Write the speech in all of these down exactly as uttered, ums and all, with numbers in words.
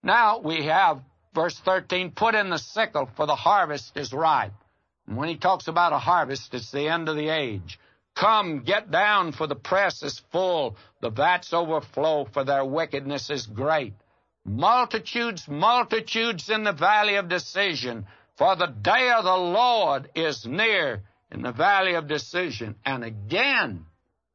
Now we have verse thirteen, put in the sickle, for the harvest is ripe. And when he talks about a harvest, it's the end of the age. Come, get down, for the press is full. The vats overflow, for their wickedness is great. Multitudes, multitudes in the valley of decision, for the day of the Lord is near in the valley of decision. And again,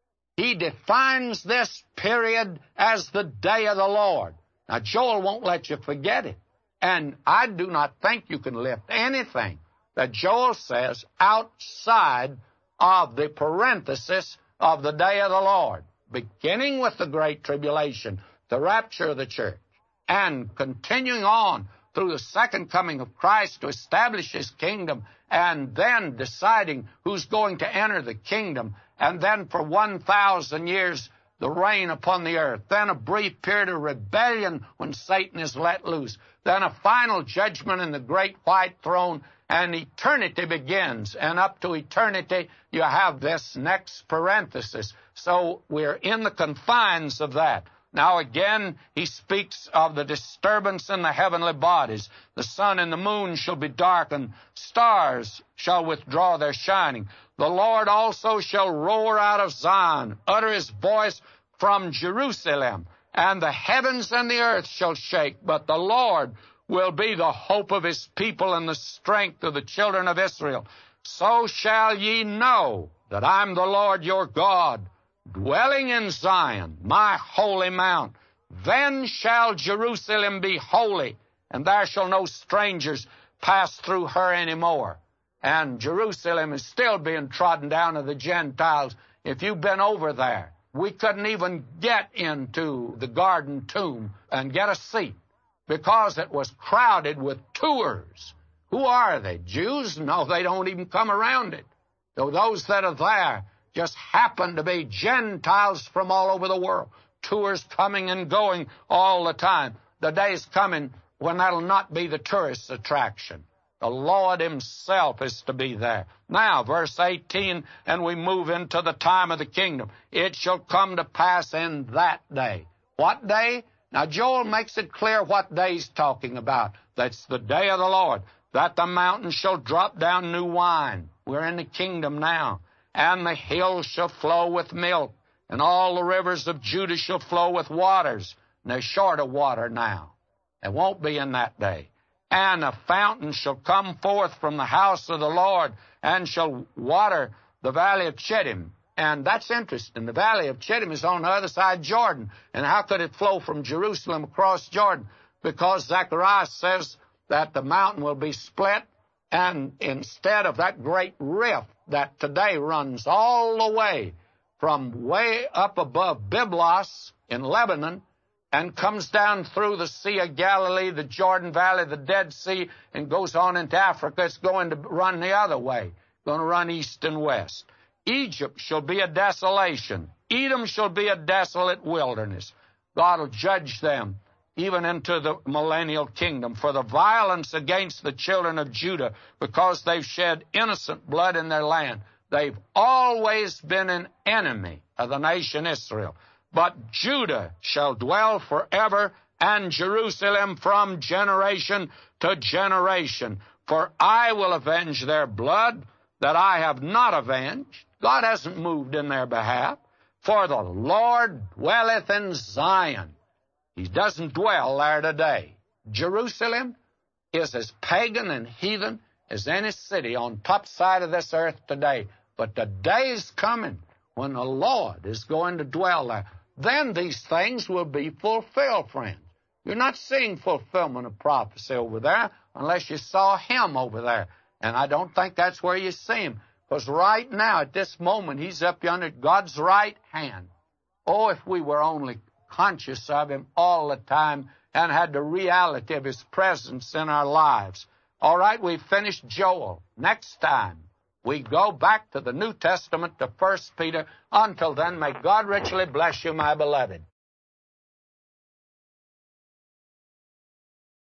he defines this period as the day of the Lord. Now, Joel won't let you forget it. And I do not think you can lift anything that Joel says outside of the parenthesis of the day of the Lord, beginning with the Great Tribulation, the rapture of the church, and continuing on through the second coming of Christ to establish His kingdom, and then deciding who's going to enter the kingdom, and then for one thousand years the reign upon the earth, then a brief period of rebellion when Satan is let loose, then a final judgment in the great white throne, and eternity begins. And up to eternity, you have this next parenthesis. So we're in the confines of that. Now again, he speaks of the disturbance in the heavenly bodies. The sun and the moon shall be darkened. Stars shall withdraw their shining. The Lord also shall roar out of Zion, utter His voice from Jerusalem. And the heavens and the earth shall shake, but the Lord will be the hope of His people and the strength of the children of Israel. So shall ye know that I'm the Lord your God, dwelling in Zion, my holy mount. Then shall Jerusalem be holy, and there shall no strangers pass through her any more. And Jerusalem is still being trodden down of the Gentiles. If you've been over there, we couldn't even get into the garden tomb and get a seat, because it was crowded with tours. Who are they? Jews? No, they don't even come around it. So those that are there just happen to be Gentiles from all over the world. Tours coming and going all the time. The day's coming when that'll not be the tourist attraction. The Lord Himself is to be there. Now, verse eighteen, and we move into the time of the kingdom. It shall come to pass in that day. What day? Now, Joel makes it clear what day he's talking about. That's the day of the Lord, that the mountains shall drop down new wine. We're in the kingdom now. And the hills shall flow with milk, and all the rivers of Judah shall flow with waters. And they're short of water now. It won't be in that day. And a fountain shall come forth from the house of the Lord, and shall water the valley of Chittim. And that's interesting. The valley of Chittim is on the other side of Jordan. And how could it flow from Jerusalem across Jordan? Because Zechariah says that the mountain will be split, and instead of that great rift that today runs all the way from way up above Byblos in Lebanon and comes down through the Sea of Galilee, the Jordan Valley, the Dead Sea, and goes on into Africa, it's going to run the other way, going to run east and west. Egypt shall be a desolation. Edom shall be a desolate wilderness. God will judge them even into the millennial kingdom for the violence against the children of Judah, because they've shed innocent blood in their land. They've always been an enemy of the nation Israel. But Judah shall dwell forever, and Jerusalem from generation to generation. For I will avenge their blood that I have not avenged. God hasn't moved in their behalf. For the Lord dwelleth in Zion. He doesn't dwell there today. Jerusalem is as pagan and heathen as any city on top side of this earth today. But the day is coming when the Lord is going to dwell there. Then these things will be fulfilled, friends. You're not seeing fulfillment of prophecy over there unless you saw Him over there. And I don't think that's where you see Him. Because right now, at this moment, He's up yonder at God's right hand. Oh, if we were only conscious of Him all the time and had the reality of His presence in our lives. All right, we've finished Joel. Next time, we go back to the New Testament, to First Peter. Until then, may God richly bless you, my beloved.